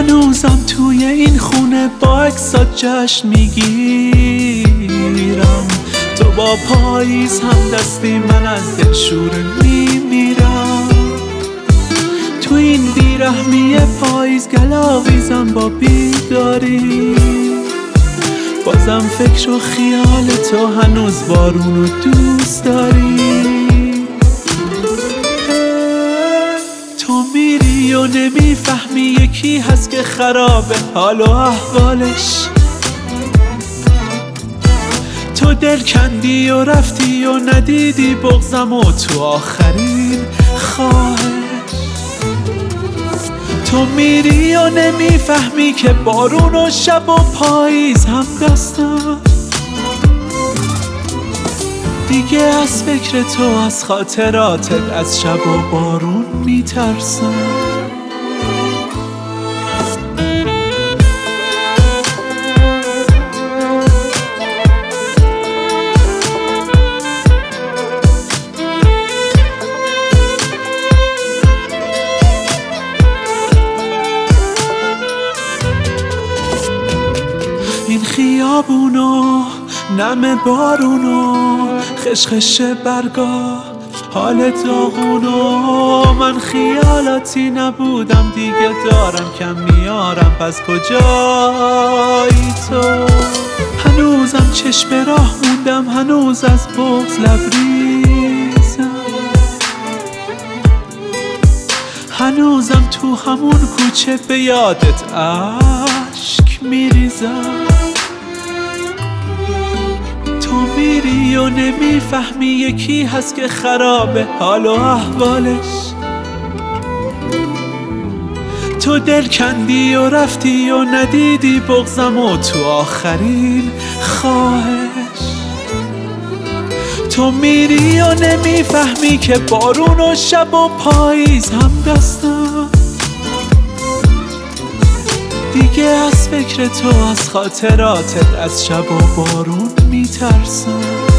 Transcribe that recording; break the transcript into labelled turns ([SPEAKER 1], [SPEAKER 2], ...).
[SPEAKER 1] هنوزم توی این خونه با عکسات جشن میگیرم. تو با پاییز هم دستی، من از دلشور میمیرم. تو این بیرحمی پاییز گلاویزم با بیداری، بازم فکر و خیال تو هنوز بارونو دوست داری. تو میری و نمیفهمی یکی هست که خرابه حال و احوالش. تو دل کندی و رفتی و ندیدی بغضم و تو آخرین خواهش. تو میری و نمیفهمی که بارون و شب و پاییز هم دستم. دیگه از فکر تو، از خاطراتت، از شب و بارون میترسم. این خیابونو، نم بارونو، خشخش برگا، حال داغونو. من خیالاتی نبودم دیگه، دارم کم میارم، پس کجایی تو؟ هنوزم چشم راه موندم، هنوز از بغض لبریزم. هنوزم تو همون کوچه به یادت اشک میریزم. تو میری و نمیفهمی یکی هست که خرابه حال و احوالش. تو دل کندی و رفتی و ندیدی بغضم و تو آخرین خواهش. تو میری و نمیفهمی که بارون و شب و پاییز هم دستم. دیگه از فکر تو، از خاطراتت، از شب و بارون میترسم.